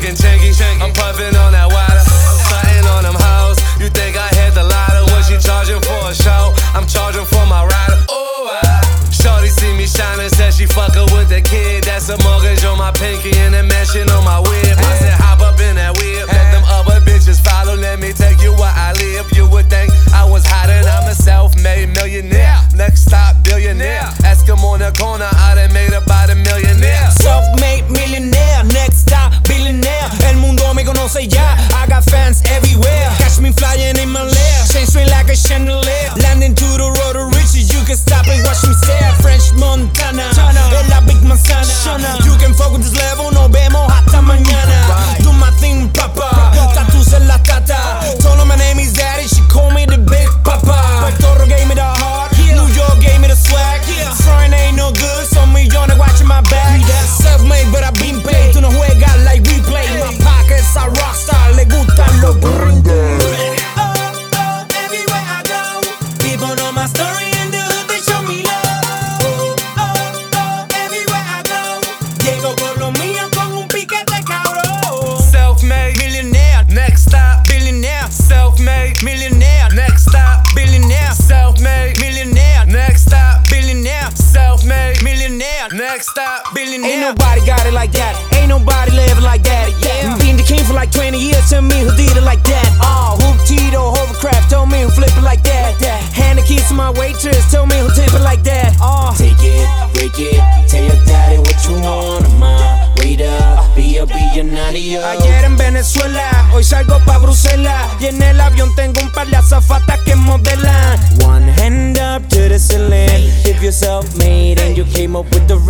smoking chinky. I'm puffing on that water. I'm stunting on them hoes. You think I hit the lotto? What she charging for a show? I'm charging for my rider. Ooh, shorty see me shining, said she fuckin' with the kid. That's a mortgage on my pinky and a mansion on my whip. I said hop up in that whip, let them other bitches follow. Let me take you where I live. You would think I was hot and I'm a self-made millionaire. Next stop, billionaire. Ask him on the corner, I done made about $1 millionaire. Self-made millionaire, next stop, billionaire. El mundo me conoce ya, I got fans everywhere. Catch me flying in my lair, chain swing like a chandelier. Landing to the road to riches, you can stop and watch me stare. French Montana, en la Big Manzana. You can fuck with this level, nos vemos hasta mañana. Do my thing, papa, tattoos en la tata. Told her my name is Daddy, she call me the Big Papa. Puerto Rico gave me the heart, New York gave me the swag. Foreign ain't no good, so millones watching my back. Self-made, but I've been paid. Tú no juegas like replay. My pockets are rockstar, le gustan los gringos. Everywhere I go, people know my story and the hood, they show me love. Everywhere I go, llego con lo mío con un piquete cabrón. Self-made Millionaire, next stop, billionaire. self-made Millionaire, next stop, billionaire. self-made Millionaire, next stop, billionaire. self-made Millionaire, next stop, billionaire. Ain't nobody got it like that. Ain't nobody living like that. Yeah. Being the king for like 20 years. Tell me who did it like that. Who Tito hovercraft. Tell me who flip it like that. Hand the keys to my waitress. Tell me who tip it like that. Take it, break it. Tell your daddy what you want. I'm on way up. Be a billionaire. Ayer en Venezuela, hoy salgo pa' Bruselas. Y en el avión tengo un par de azafatas que modelan. One hand up to the ceiling. If you're self-made and you came up with the